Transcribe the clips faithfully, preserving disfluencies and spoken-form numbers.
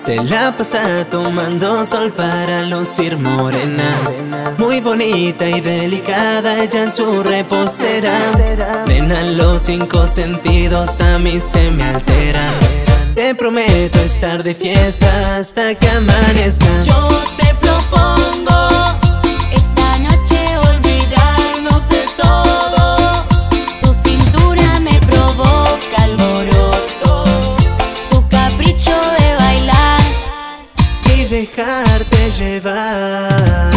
Se la pasa tomando sol para lucir morena, muy bonita y delicada ella en su reposera. Nena, los cinco sentidos a mí se me alteran. Te prometo estar de fiesta hasta que amanezca. Yo te propongo esta noche olvidarnos de todo. Tu cintura me provoca alboroto, tu capricho de bailar y dejarte llevar.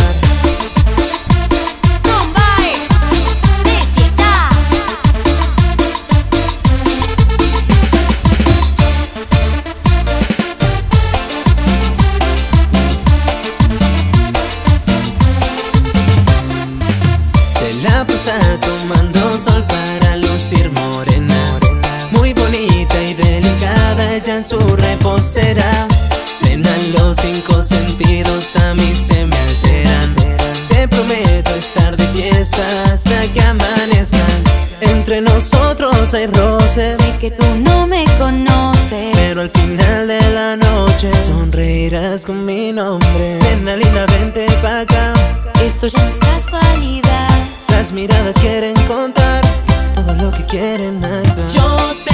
La pasa tomando sol para lucir morena, muy bonita y delicada ella en su reposera. Nena, los cinco sentidos a mí se me alteran. Te prometo estar de fiesta hasta que amanezcan. Entre nosotros hay roces, sé que tú no me conoces, pero al final de la noche sonreirás con mi nombre. Nena linda, vente pa' acá, esto ya no es casualidad. Las miradas quieren contar todo lo que quieren acá. Yo te